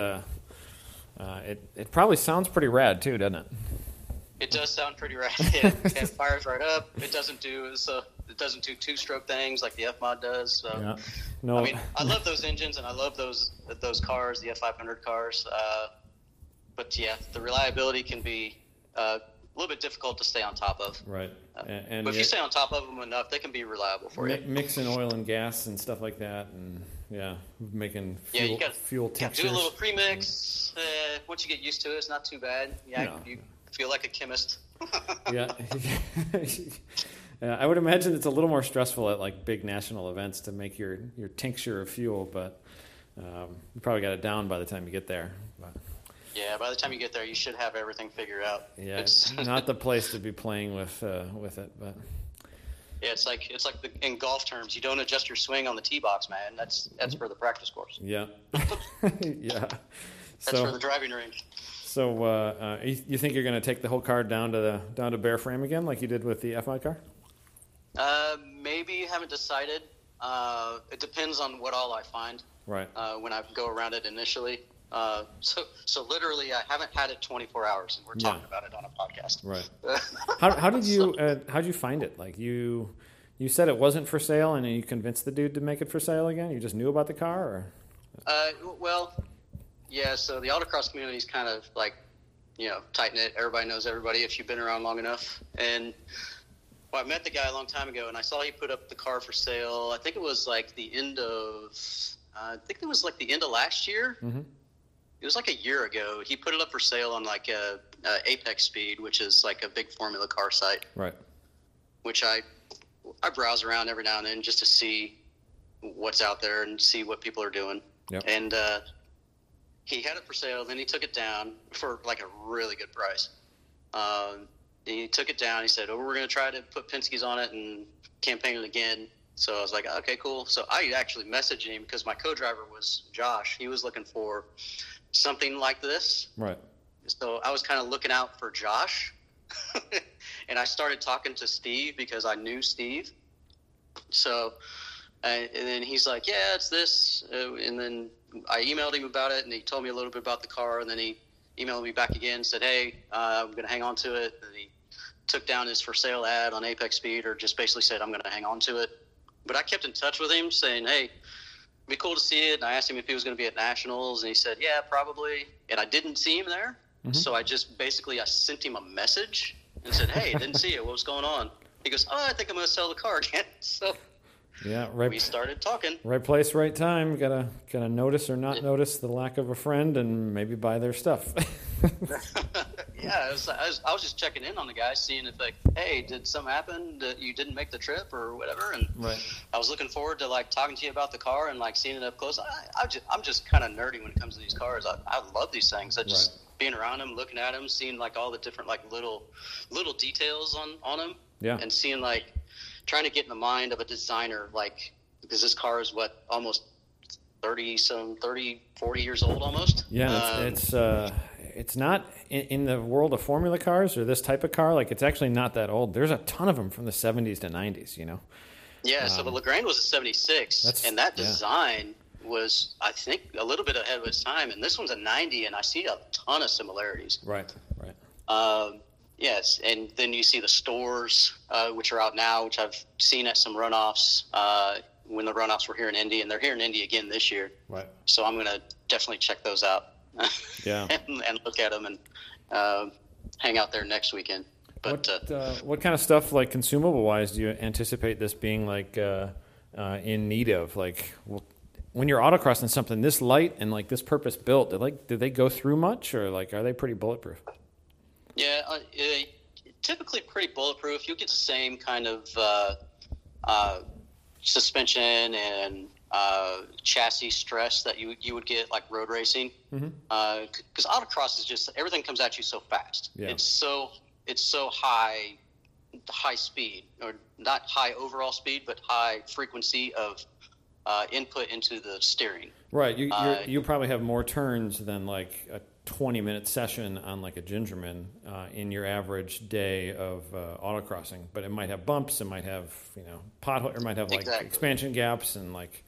[SPEAKER 1] It probably sounds pretty rad too, doesn't it?
[SPEAKER 2] It does sound pretty rad. It fires right up. It doesn't do two-stroke things like the F-Mod does. So.
[SPEAKER 1] Yeah. No.
[SPEAKER 2] I mean, I love those engines and I love those cars, the F500 cars. But yeah, the reliability can be a little bit difficult to stay on top of.
[SPEAKER 1] Right.
[SPEAKER 2] But if you stay on top of them enough, they can be reliable for you.
[SPEAKER 1] Mixing oil and gas and stuff like that, and making fuel textures.
[SPEAKER 2] Do a little premix. Once you get used to it, it's not too bad. You feel like a chemist.
[SPEAKER 1] Yeah. I would imagine it's a little more stressful at like big national events to make your tincture of fuel, but you probably got it down by the time you get there. But.
[SPEAKER 2] Yeah, by the time you get there, you should have everything figured out.
[SPEAKER 1] Yeah, it's not the place to be playing with it, but.
[SPEAKER 2] Yeah, it's like in golf terms, you don't adjust your swing on the tee box, man. That's for the practice course.
[SPEAKER 1] Yeah. Yeah.
[SPEAKER 2] That's for the driving range.
[SPEAKER 1] So you think you're going to take the whole car down to bare frame again, like you did with the F-Mod car?
[SPEAKER 2] Maybe, haven't decided. It depends on what all I find.
[SPEAKER 1] Right.
[SPEAKER 2] When I go around it initially. So literally, I haven't had it 24 hours, and we're talking about it on a podcast.
[SPEAKER 1] Right. How'd you find it? Like you said it wasn't for sale, and then you convinced the dude to make it for sale again. You just knew about the car, or?
[SPEAKER 2] Well, yeah. So the autocross community is kind of like, tight knit. Everybody knows everybody if you've been around long enough. And I met the guy a long time ago, and I saw he put up the car for sale. I think it was like the end of last year. Mm-hmm. It was like a year ago. He put it up for sale on like Apex Speed, which is like a big Formula car site.
[SPEAKER 1] Right.
[SPEAKER 2] Which I browse around every now and then just to see what's out there and see what people are doing.
[SPEAKER 1] Yep.
[SPEAKER 2] And he had it for sale. Then he took it down for like a really good price. He took it down. He said, we're going to try to put Penske's on it and campaign it again. So I was like, okay, cool. So I actually messaged him because my co-driver was Josh. He was looking for something like this.
[SPEAKER 1] Right.
[SPEAKER 2] So I was kind of looking out for Josh. And I started talking to Steve because I knew Steve. So, and then he's like, yeah, it's this. And then I emailed him about it, and he told me a little bit about the car. And then he emailed me back again and said, hey, I'm going to hang on to it. And he took down his for sale ad on Apex Speed, or just basically said, I'm going to hang on to it. But I kept in touch with him saying, hey, it'd be cool to see it. And I asked him if he was going to be at Nationals, and he said, yeah, probably. And I didn't see him there. Mm-hmm. So I sent him a message and said, hey, didn't see you. What was going on? He goes, I think I'm going to sell the car again. So we started talking.
[SPEAKER 1] Right place, right time. Gotta notice or not notice the lack of a friend and maybe buy their stuff.
[SPEAKER 2] Yeah, I was just checking in on the guy, seeing if like, hey, did something happen that you didn't make the trip or whatever? And I was looking forward to like talking to you about the car and like seeing it up close. I'm just kind of nerdy when it comes to these cars. I love these things. I just being around them, looking at them, seeing like all the different like little details on them. Yeah. And seeing like trying to get in the mind of a designer, like, because this car is almost 40 years old almost.
[SPEAKER 1] Yeah, it's not in the world of Formula cars or this type of car. Like, it's actually not that old. There's a ton of them from the 70s to 90s,
[SPEAKER 2] Yeah, so the Lagrange was a 76, and that design was, I think, a little bit ahead of its time. And this one's a 90, and I see a ton of similarities.
[SPEAKER 1] Right.
[SPEAKER 2] Yes, and then you see the stores, which are out now, which I've seen at some runoffs when the runoffs were here in Indy, and they're here in Indy again this year.
[SPEAKER 1] Right.
[SPEAKER 2] So I'm going to definitely check those out.
[SPEAKER 1] Yeah.
[SPEAKER 2] and look at them and hang out there next weekend. But
[SPEAKER 1] what kind of stuff, like consumable wise, do you anticipate this being like in need of? Like, when you're autocrossing something this light and like this purpose built, do they go through much, or like are they pretty bulletproof?
[SPEAKER 2] Yeah, typically pretty bulletproof. You get the same kind of suspension and chassis stress that you would get like road racing. Because autocross is just, everything comes at you so fast.
[SPEAKER 1] Yeah.
[SPEAKER 2] It's so high speed, or not high overall speed, but high frequency of input into the steering.
[SPEAKER 1] Right. You probably have more turns than like a 20-minute session on like a Gingerman in your average day of autocrossing, but it might have bumps, it might have pothole, it might have like expansion gaps and like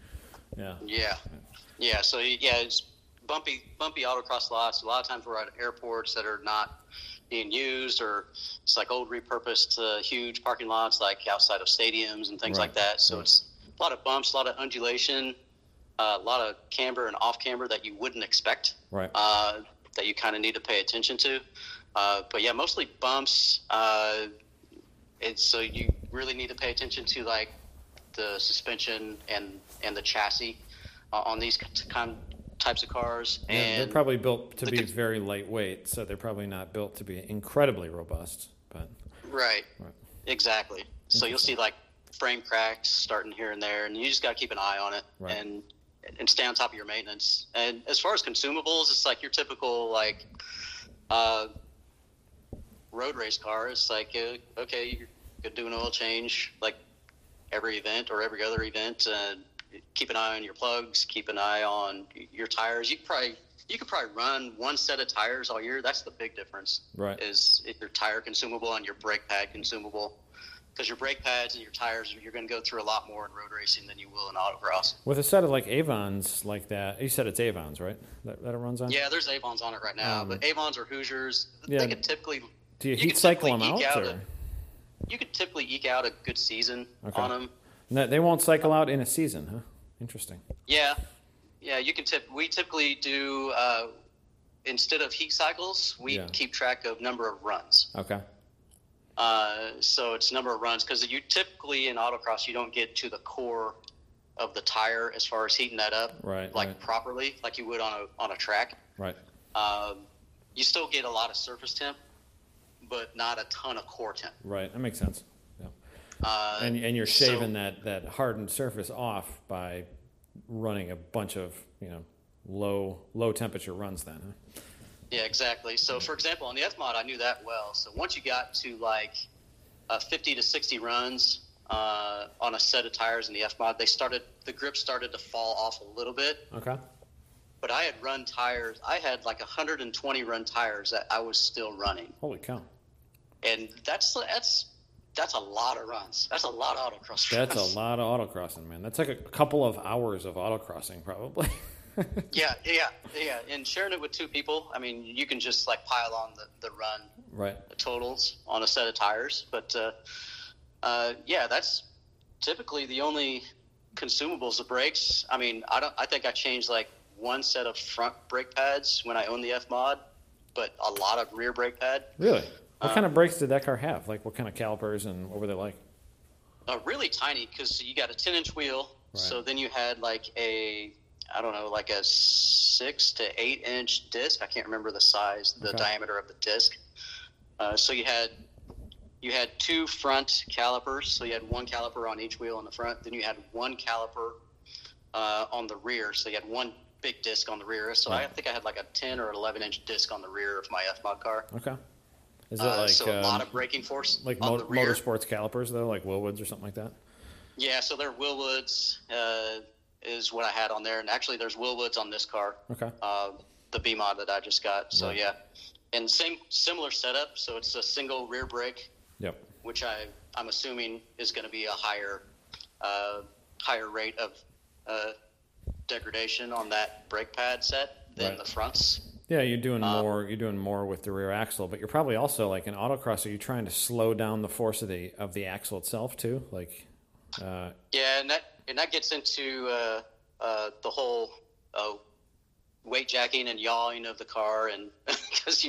[SPEAKER 1] So it's bumpy autocross lots. A lot of times we're at airports that are not being used, or it's like old repurposed huge parking lots like outside of stadiums and things like that. So it's a lot of bumps, a lot of undulation, a lot of camber and off camber that you wouldn't expect. Right.
[SPEAKER 2] That you kind of need to pay attention to. But yeah, mostly bumps. And so you really need to pay attention to like the suspension and the chassis on these types of cars.
[SPEAKER 1] Yeah,
[SPEAKER 2] and
[SPEAKER 1] they're probably built to be very lightweight, so they're probably not built to be incredibly robust. But
[SPEAKER 2] right. Exactly. So you'll see like frame cracks starting here and there, and you just got to keep an eye on it and stay on top of your maintenance. And as far as consumables, it's like your typical like road race car. It's like okay, you're gonna do an oil change like every event or every other event. Keep an eye on your plugs. Keep an eye on your tires. You could probably run one set of tires all year. That's the big difference.
[SPEAKER 1] Right.
[SPEAKER 2] Is your tire consumable and your brake pad consumable. Because your brake pads and your tires, you're going to go through a lot more in road racing than you will in autocross.
[SPEAKER 1] With a set of like Avons like that, you said it's Avons, right? That it runs on?
[SPEAKER 2] Yeah, there's Avons on it right now. But Avons or Hoosiers, they could typically...
[SPEAKER 1] Do you heat cycle them out?
[SPEAKER 2] You could typically eke out a good season on them.
[SPEAKER 1] No, they won't cycle out in a season, huh? Interesting.
[SPEAKER 2] Yeah. Yeah, you can we typically do, instead of heat cycles, we keep track of number of runs.
[SPEAKER 1] Okay.
[SPEAKER 2] So it's number of runs, because you typically in autocross you don't get to the core of the tire as far as heating that up properly like you would on a track.
[SPEAKER 1] Right.
[SPEAKER 2] You still get a lot of surface temp, but not a ton of core temp.
[SPEAKER 1] Right. That makes sense. Yeah. And you're shaving that hardened surface off by running a bunch of low temperature runs then. Huh?
[SPEAKER 2] Yeah, exactly. So, for example, on the F-Mod, I knew that well. So once you got to like 50 to 60 runs on a set of tires in the F-Mod, the grip started to fall off a little bit.
[SPEAKER 1] Okay.
[SPEAKER 2] But I had run tires. I had like 120 run tires that I was still running.
[SPEAKER 1] Holy cow!
[SPEAKER 2] And that's a lot of runs. That's a lot of autocross runs.
[SPEAKER 1] That's a lot of autocrossing, man. That's like a couple of hours of autocrossing, probably.
[SPEAKER 2] Yeah. And sharing it with two people, I mean, you can just like pile on the run totals on a set of tires. But that's typically the only consumables. The brakes. I mean, I think I changed like one set of front brake pads when I owned the F-Mod, but a lot of rear brake pad.
[SPEAKER 1] Really? What kind of brakes did that car have? Like, what kind of calipers and what were they like?
[SPEAKER 2] Really tiny, because you got a 10-inch wheel. Right. So then you had like a 6 to 8 inch disc. I can't remember the size, the diameter of the disc. So you had two front calipers. So you had one caliper on each wheel on the front. Then you had one caliper on the rear. So you had one big disc on the rear. So I think I had like a 10 or 11 inch disc on the rear of my F-Mod car. Okay.
[SPEAKER 1] Is it like
[SPEAKER 2] so a lot of braking force?
[SPEAKER 1] Like motorsports calipers though, like Willwoods or something like that?
[SPEAKER 2] Yeah, so they're Willwoods. Is what I had on there, and actually there's Willwoods on this car. Okay. The B-Mod that I just got. So yeah, and similar setup. So it's a single rear brake. Yep. Which I'm assuming is going to be a higher higher rate of degradation on that brake pad set than the fronts.
[SPEAKER 1] Yeah, you're doing more. You're doing more with the rear axle, but you're probably also like in autocross. Are you trying to slow down the force of the axle itself too? Like,
[SPEAKER 2] yeah, and that gets into the whole weight jacking and yawing of the car, and because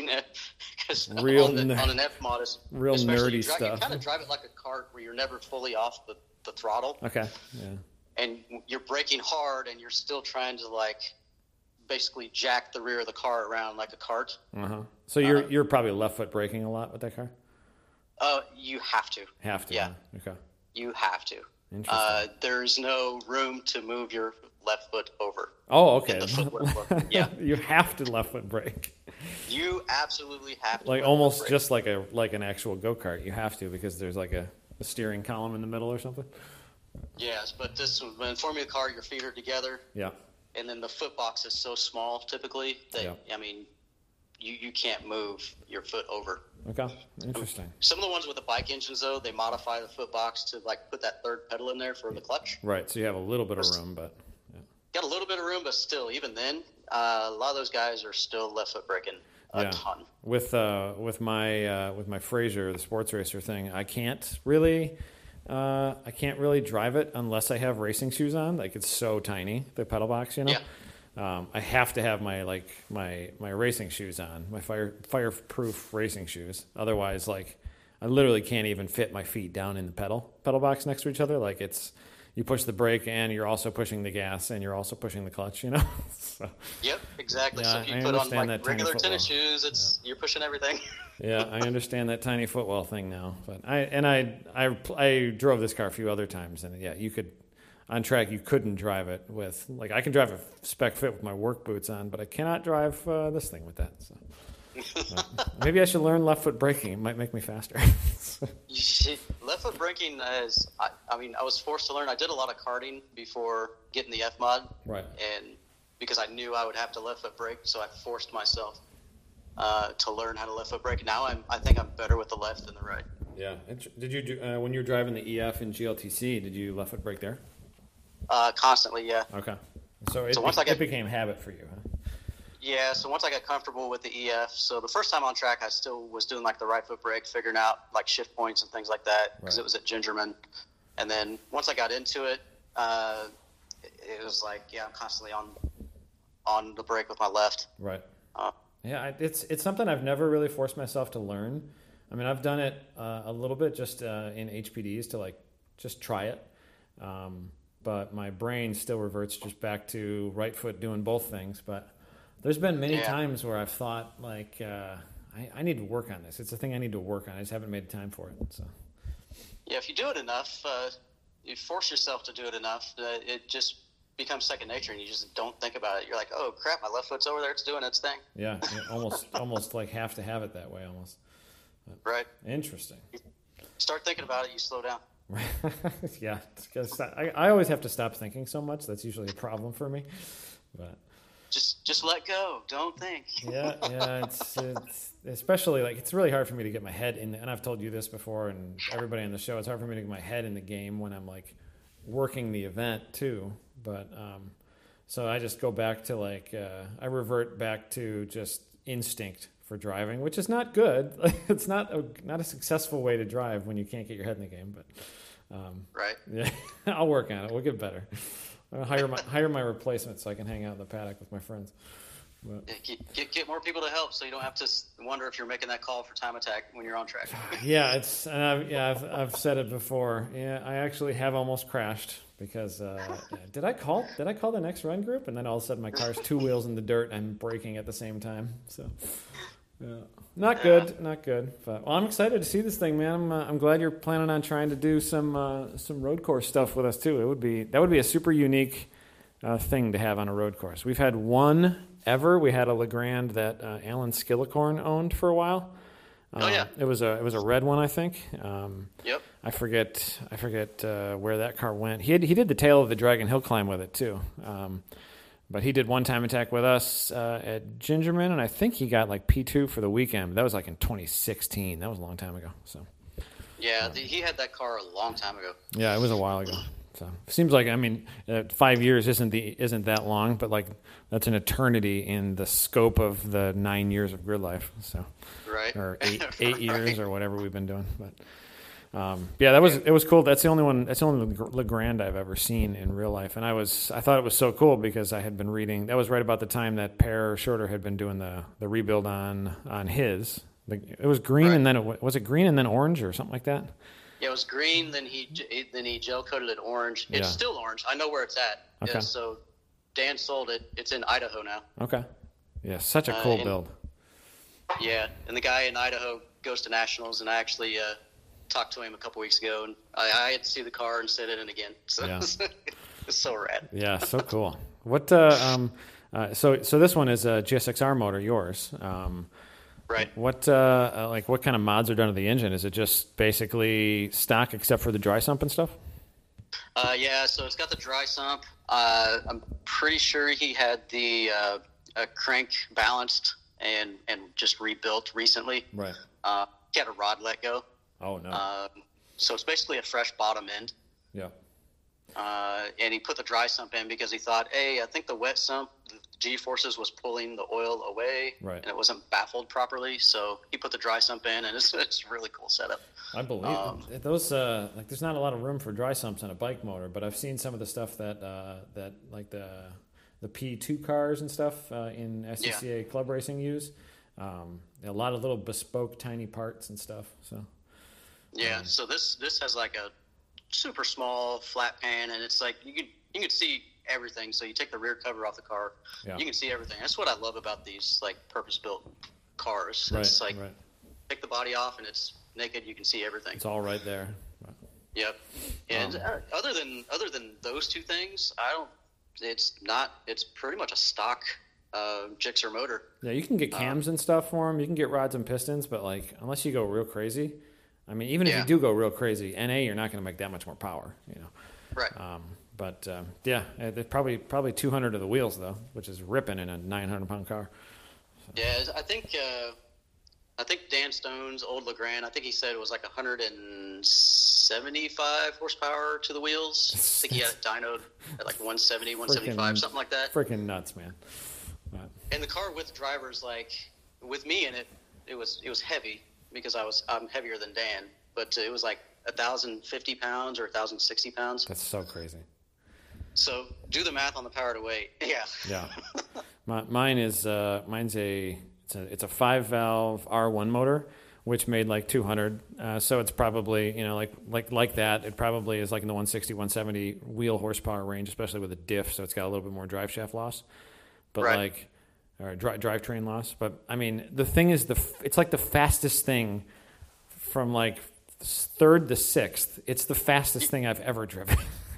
[SPEAKER 2] on an F mod,
[SPEAKER 1] real nerdy stuff.
[SPEAKER 2] You kind of drive it like a cart where you're never fully off the throttle.
[SPEAKER 1] Okay. Yeah.
[SPEAKER 2] And you're braking hard, and you're still trying to like basically jack the rear of the car around like a cart.
[SPEAKER 1] So you're probably left foot braking a lot with that car.
[SPEAKER 2] You have to. Yeah.
[SPEAKER 1] Okay.
[SPEAKER 2] You have to.
[SPEAKER 1] Interesting.
[SPEAKER 2] There's no room to move your left foot over.
[SPEAKER 1] Oh, okay.
[SPEAKER 2] Yeah.
[SPEAKER 1] You have to left foot brake.
[SPEAKER 2] You absolutely have to.
[SPEAKER 1] Like almost just like an actual go-kart. You have to because there's like a steering column in the middle or something.
[SPEAKER 2] Yes, but when in Formula car, your feet are together.
[SPEAKER 1] Yeah.
[SPEAKER 2] And then the foot box is so small typically that, I mean, you can't move your foot over.
[SPEAKER 1] Okay, interesting.
[SPEAKER 2] Some of the ones with the bike engines, though, they modify the foot box to like put that third pedal in there for the clutch.
[SPEAKER 1] Right, so you have a little bit of room, but
[SPEAKER 2] got a little bit of room, but still, even then, a lot of those guys are still left foot braking a ton. With
[SPEAKER 1] my Fraser, the sports racer thing, I can't really drive it unless I have racing shoes on. Like it's so tiny, the pedal box, you know.
[SPEAKER 2] Yeah.
[SPEAKER 1] I have to have my racing shoes on, my fireproof racing shoes. Otherwise, like I literally can't even fit my feet down in the pedal box next to each other. Like you push the brake and you're also pushing the gas and you're also pushing the clutch, you know. So,
[SPEAKER 2] yep, exactly.
[SPEAKER 1] Yeah,
[SPEAKER 2] so if you put on like regular tennis shoes, you're pushing everything.
[SPEAKER 1] Yeah, I understand that tiny footwell thing now. But I drove this car a few other times, and you could. On track, you couldn't drive it with, like, I can drive a spec fit with my work boots on, but I cannot drive this thing with that. So maybe I should learn left foot braking. It might make me faster.
[SPEAKER 2] Left foot braking is, I mean, I was forced to learn. I did a lot of karting before getting the F mod.
[SPEAKER 1] Right.
[SPEAKER 2] And because I knew I would have to left foot brake, so I forced myself to learn how to left foot brake. Now I think I'm better with the left than the right.
[SPEAKER 1] Yeah. Did you do, when you were driving the EF in GLTC, did you left foot brake there?
[SPEAKER 2] Constantly, yeah.
[SPEAKER 1] Okay. So it became habit for you, huh?
[SPEAKER 2] Yeah, so once I got comfortable with the EF, so the first time on track, I still was doing like the right foot brake, figuring out like shift points and things like that because it was at Gingerman. And then once I got into it, it was like, I'm constantly on the brake with my left.
[SPEAKER 1] Right. It's something I've never really forced myself to learn. I mean, I've done it a little bit just in HPDs to like just try it. But my brain still reverts just back to right foot doing both things. But there's been many times where I've thought, like, I need to work on this. It's a thing I need to work on. I just haven't made time for it. So.
[SPEAKER 2] Yeah, if you do it enough, you force yourself to do it enough, it just becomes second nature, and you just don't think about it. You're like, oh, crap, my left foot's over there. It's doing its thing.
[SPEAKER 1] Yeah, almost like have to have it that way almost. But
[SPEAKER 2] right.
[SPEAKER 1] Interesting.
[SPEAKER 2] You start thinking about it, you slow down.
[SPEAKER 1] Yeah, I always have to stop thinking so much. That's usually a problem for me. But
[SPEAKER 2] just let go. Don't think.
[SPEAKER 1] Yeah. It's especially like it's really hard for me to get my head in. And I've told you this before, and everybody on the show. It's hard for me to get my head in the game when I'm like working the event too. But so I just go back to like I revert back to just instinct for driving, which is not good. It's not a successful way to drive when you can't get your head in the game. But
[SPEAKER 2] right.
[SPEAKER 1] Yeah, I'll work on it. We'll get better. I'll hire my replacement so I can hang out in the paddock with my friends. But,
[SPEAKER 2] get more people to help so you don't have to wonder if you're making that call for time attack when you're on track.
[SPEAKER 1] Yeah, I've said it before. Yeah, I actually have almost crashed because did I call the next run group, and then all of a sudden my car's two wheels in the dirt and I'm braking at the same time. So not good. But I'm excited to see this thing, man. I'm glad you're planning on trying to do some road course stuff with us too. That would be a super unique thing to have on a road course. We've had one ever. We had a Legrand that Alan Skillicorn owned for a while. It was a red one, I think.
[SPEAKER 2] Yep.
[SPEAKER 1] I forget where that car went. He did the Tail of the Dragon Hill Climb with it too. But he did one time attack with us at Gingerman, and I think he got like P2 for the weekend. That was like in 2016. That was a long time ago. So.
[SPEAKER 2] Yeah, he had that car a long time ago.
[SPEAKER 1] Yeah, it was a while ago. So seems like, I mean, 5 years isn't that long, but like that's an eternity in the scope of the 9 years of grid life. So,
[SPEAKER 2] right,
[SPEAKER 1] or eight years or whatever we've been doing. But yeah, it was cool. That's the only one. That's the only Legrand I've ever seen in real life, and I thought it was so cool because I had been reading. That was right about the time that Per Shorter had been doing the rebuild on his. It was green,
[SPEAKER 2] right.
[SPEAKER 1] And then was it green and then orange or something like that?
[SPEAKER 2] Yeah, it was green. Then he gel coated it orange. It's
[SPEAKER 1] Yeah.
[SPEAKER 2] still orange. I know where it's at.
[SPEAKER 1] Okay.
[SPEAKER 2] So Dan sold it. It's in Idaho now.
[SPEAKER 1] Okay. Yeah, such a cool build.
[SPEAKER 2] Yeah, and the guy in Idaho goes to nationals, and I actually talked to him a couple weeks ago, and I had to see the car and sit in it again. So
[SPEAKER 1] Yeah.
[SPEAKER 2] it's so rad.
[SPEAKER 1] Yeah, so cool. What? So this one is a GSXR motor, yours.
[SPEAKER 2] Right.
[SPEAKER 1] What what kind of mods are done to the engine? Is it just basically stock except for the dry sump and stuff?
[SPEAKER 2] Yeah, so it's got the dry sump. I'm pretty sure he had the crank balanced and just rebuilt recently.
[SPEAKER 1] Right.
[SPEAKER 2] He had a rod let go.
[SPEAKER 1] Oh no.
[SPEAKER 2] So it's basically a fresh bottom end.
[SPEAKER 1] Yeah.
[SPEAKER 2] And he put the dry sump in because he thought, hey, I think the wet sump, the G-forces was pulling the oil away,
[SPEAKER 1] right.
[SPEAKER 2] And it wasn't baffled properly. So he put the dry sump in, and it's a really cool setup.
[SPEAKER 1] I believe those. There's not a lot of room for dry sumps on a bike motor, but I've seen some of the stuff that like the P2 cars and stuff in SCCA club racing use. A lot of little bespoke tiny parts and stuff. So.
[SPEAKER 2] Yeah. So this has like a super small flat pan, and it's like you can see everything. So you take the rear cover off the car, you can see everything. That's what I love about these like purpose built cars.
[SPEAKER 1] Right,
[SPEAKER 2] it's like
[SPEAKER 1] right.
[SPEAKER 2] Take the body off and it's naked. You can see everything.
[SPEAKER 1] It's all right there. Right.
[SPEAKER 2] Yep. And other than those two things, it's pretty much a stock Gixxer motor.
[SPEAKER 1] Yeah, you can get cams and stuff for them. You can get rods and pistons, but like unless you go real crazy, I mean, even if you do go real crazy, NA, you're not going to make that much more power, you know.
[SPEAKER 2] Right.
[SPEAKER 1] But there's probably 200 of the wheels though, which is ripping in a 900-pound car. So.
[SPEAKER 2] Yeah, I think Dan Stone's old Legrand, I think he said it was like 175 horsepower to the wheels. I think he had it dynoed at like 170, 175, something like that.
[SPEAKER 1] Freaking nuts, man. Right.
[SPEAKER 2] And the car with drivers, like with me in it, it was heavy because I'm heavier than Dan, but it was like 1,050 pounds or 1,060 pounds.
[SPEAKER 1] That's so crazy.
[SPEAKER 2] So do the math on the power to weight. Yeah.
[SPEAKER 1] Yeah. Mine's a 5-valve R1 motor, which made like 200. So it's probably, you know, like that. It probably is like in the 160, 170 wheel horsepower range, especially with a diff. So it's got a little bit more drive shaft loss, but
[SPEAKER 2] right.
[SPEAKER 1] or drivetrain loss. But I mean, the thing is it's like the fastest thing from like third to sixth. It's the fastest thing I've ever driven.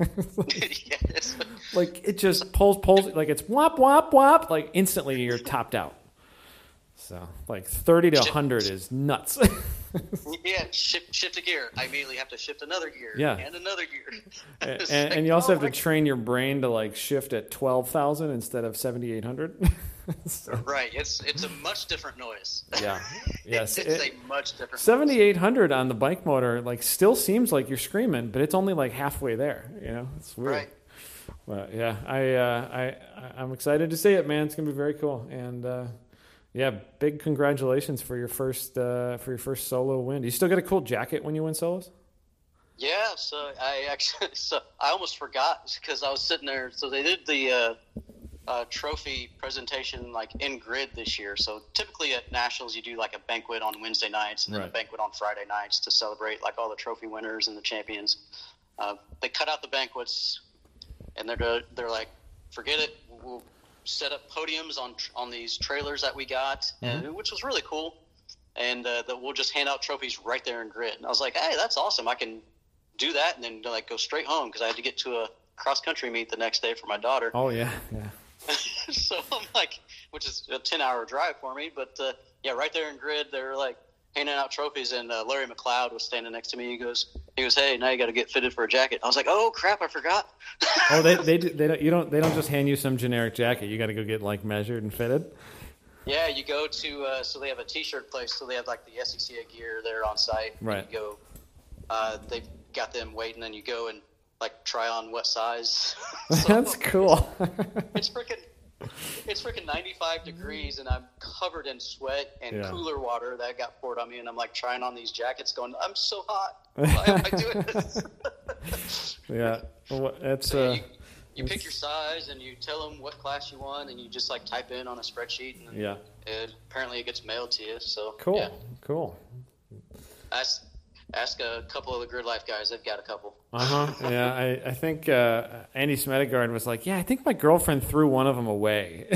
[SPEAKER 2] Yes.
[SPEAKER 1] Like it just pulls like it's whop whop whop, like instantly you're topped out. So like 30 to 100 is nuts.
[SPEAKER 2] Yeah, shift a gear. I immediately have to shift another gear.
[SPEAKER 1] Yeah.
[SPEAKER 2] And another gear.
[SPEAKER 1] And you also have to train your brain to like shift at 12,000 instead of 7,800. So.
[SPEAKER 2] Right. It's a much different noise.
[SPEAKER 1] Yeah. Yes.
[SPEAKER 2] It's a much different
[SPEAKER 1] 7,800 on the bike motor like still seems like you're screaming, but it's only like halfway there. You know, it's weird.
[SPEAKER 2] Right.
[SPEAKER 1] But yeah, I'm excited to see it, man. It's gonna be very cool. And yeah, big congratulations for your first solo win. Do you still get a cool jacket when you win solos?
[SPEAKER 2] Yeah, so I almost forgot because I was sitting there. So they did the trophy presentation like in grid this year. So typically at nationals you do like a banquet on Wednesday nights and then a banquet on Friday nights to celebrate like all the trophy winners and the champions. They cut out the banquets and they're like, forget it. We'll set up podiums on these trailers that we got, and which was really cool. And that we'll just hand out trophies right there in grid. And I was like, hey, that's awesome. I can do that and then like go straight home because I had to get to a cross country meet the next day for my daughter.
[SPEAKER 1] Oh yeah.
[SPEAKER 2] So I'm like, which is a 10-hour drive for me, but yeah, right there in grid, they're like handing out trophies, and Larry McLeod was standing next to me. He goes, hey, now you got to get fitted for a jacket. I was like, oh crap, I forgot.
[SPEAKER 1] Oh, they don't just hand you some generic jacket. You got to go get like measured and fitted.
[SPEAKER 2] Yeah, you go to so they have a T-shirt place, so they have like the SCCA gear there on site.
[SPEAKER 1] Right.
[SPEAKER 2] You go, they've got them waiting, and you go and like try on what size.
[SPEAKER 1] That's cool.
[SPEAKER 2] It's freaking 95 degrees, and I'm covered in sweat and cooler water that got poured on me, and I'm like trying on these jackets, going, "I'm so hot. Why am I doing this?"
[SPEAKER 1] Yeah, well, it's
[SPEAKER 2] so you pick your size, and you tell them what class you want, and you just like type in on a spreadsheet, and apparently it gets mailed to you. So
[SPEAKER 1] cool, cool.
[SPEAKER 2] Ask a couple of the Grid Life guys; they've got a couple.
[SPEAKER 1] Yeah, I think Andy Smedegaard was like, "Yeah, I think my girlfriend threw one of them away."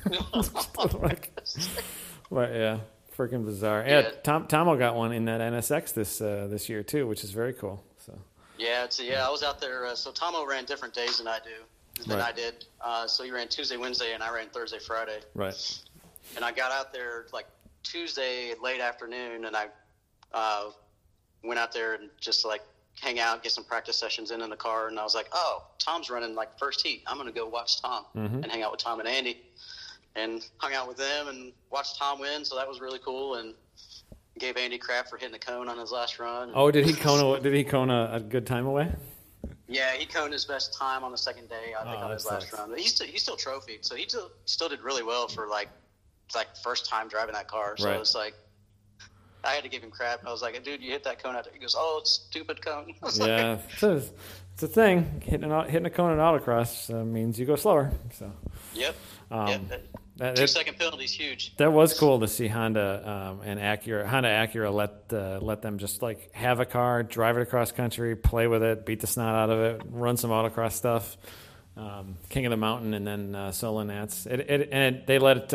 [SPEAKER 1] But yeah, freaking bizarre. Yeah, Tomo got one in that NSX this year too, which is very cool. So
[SPEAKER 2] yeah, I was out there. So Tomo ran different days than I did. So he ran Tuesday, Wednesday, and I ran Thursday, Friday.
[SPEAKER 1] Right.
[SPEAKER 2] And I got out there like Tuesday late afternoon, and I went out there and just like hang out, get some practice sessions in the car, and I was like, "Oh, Tom's running like first heat. I'm gonna go watch Tom and hang out with Tom and Andy." And hung out with them and watched Tom win, so that was really cool. And gave Andy crap for hitting the cone on his last run.
[SPEAKER 1] Oh, did he cone a good time away?
[SPEAKER 2] Yeah, he coned his best time on the second day, I think, on his last run. But he's still trophied, so he still did really well for like first time driving that car. So it's like I had to give him crap. I was like, "Dude, you hit that cone out there." He goes, "Oh, it's stupid cone."
[SPEAKER 1] Yeah, it's a thing. Hitting a cone in autocross means you go slower. So
[SPEAKER 2] yep. 2-second penalty is huge.
[SPEAKER 1] That was cool to see Honda and Acura let them just like have a car, drive it across country, play with it, beat the snot out of it, run some autocross stuff. King of the Mountain, and then Solo Nats. They let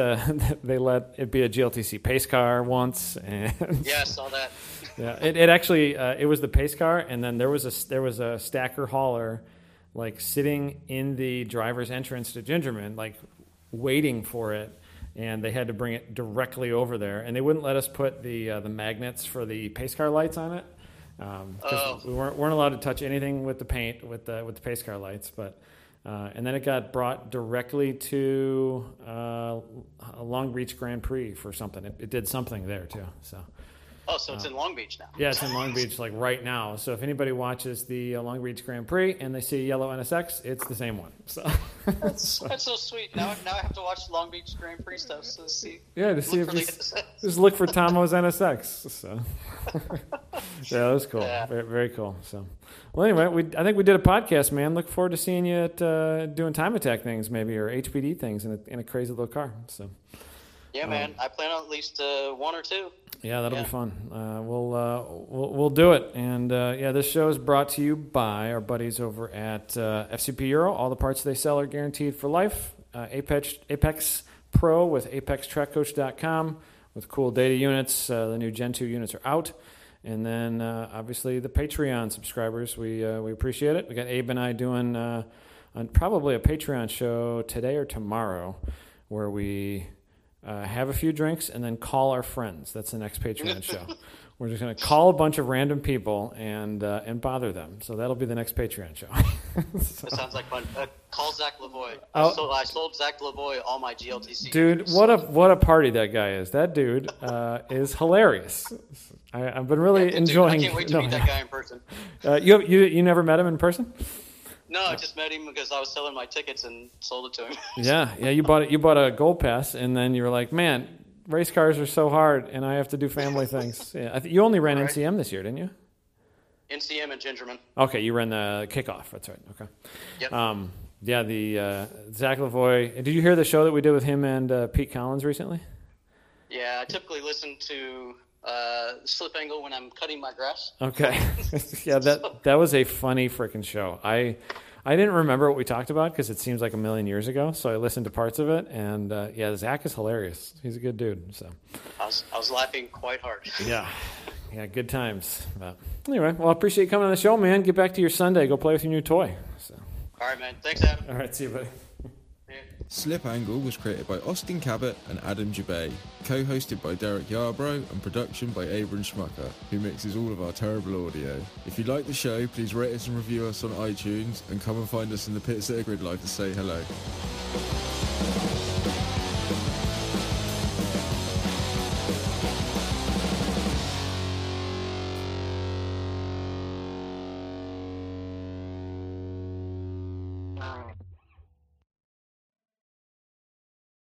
[SPEAKER 1] it be a GLTC pace car once. And
[SPEAKER 2] yeah, I saw that.
[SPEAKER 1] Yeah, it actually it was the pace car, and then there was a stacker hauler like sitting in the driver's entrance to Gingerman, like waiting for it, and they had to bring it directly over there, and they wouldn't let us put the magnets for the pace car lights on it. Because we weren't allowed to touch anything with the paint with the pace car lights, but and then it got brought directly to a Long Beach Grand Prix for something. It did something there too. So
[SPEAKER 2] it's in Long Beach now.
[SPEAKER 1] Yeah, it's in Long Beach like right now. So if anybody watches the Long Beach Grand Prix and they see a yellow NSX, it's the same one. So
[SPEAKER 2] that's so sweat. Now I have to watch Long Beach Grand Prix stuff to see.
[SPEAKER 1] Yeah, to see if just look for Tomo's NSX. So yeah, that was cool. Yeah. Very, very cool. So well, anyway, I think we did a podcast, man. Look forward to seeing you at doing time attack things, maybe, or HPD things in a crazy little car. So
[SPEAKER 2] yeah, man. I plan on at least one or two.
[SPEAKER 1] Yeah, that'll be fun. We'll do it. And this show is brought to you by our buddies over at FCP Euro. All the parts they sell are guaranteed for life. Apex Pro with ApexTrackCoach.com with cool data units. The new Gen 2 units are out. And then obviously the Patreon subscribers, we appreciate it. We got Abe and I doing probably a Patreon show today or tomorrow, where we have a few drinks and then call our friends. That's the next Patreon show. We're just going to call a bunch of random people and bother them. So that'll be the next Patreon show.
[SPEAKER 2] That sounds like fun. Call Zach Lavoie. I sold Zach Lavoie all my GLTC.
[SPEAKER 1] Dude, what a party that guy is. That dude is hilarious. I've been really enjoying.
[SPEAKER 2] I can't wait to meet that guy in person.
[SPEAKER 1] You never met him in person?
[SPEAKER 2] No, I just met him because I was selling my tickets and sold it to him.
[SPEAKER 1] Yeah. You bought a gold pass, and then you were like, "Man, race cars are so hard, and I have to do family things." Yeah, you only ran NCM this year, didn't you?
[SPEAKER 2] NCM and Gingerman.
[SPEAKER 1] Okay, you ran the kickoff. That's right. Okay.
[SPEAKER 2] Yep.
[SPEAKER 1] The Zach Lavoie. Did you hear the show that we did with him and Pete Collins recently?
[SPEAKER 2] Yeah, I typically listen to Slip Angle when I'm cutting my grass.
[SPEAKER 1] Okay. Yeah, that was a funny freaking show. I didn't remember what we talked about because it seems like a million years ago, so I listened to parts of it, and Zach is hilarious. He's a good dude. So
[SPEAKER 2] I was laughing quite hard.
[SPEAKER 1] Yeah, good times. But anyway, well, I appreciate you coming on the show, man. Get back to your Sunday. Go play with your new toy. So.
[SPEAKER 2] All right, man. Thanks, Adam.
[SPEAKER 1] All right, see you, buddy.
[SPEAKER 3] Slip Angle was created by Austin Cabot and Adam Jabay, co-hosted by Derek Yarbrough, and production by Abram Schmucker, who mixes all of our terrible audio. If you like the show, please rate us and review us on iTunes, and come and find us in the pits at Grid Life to say hello.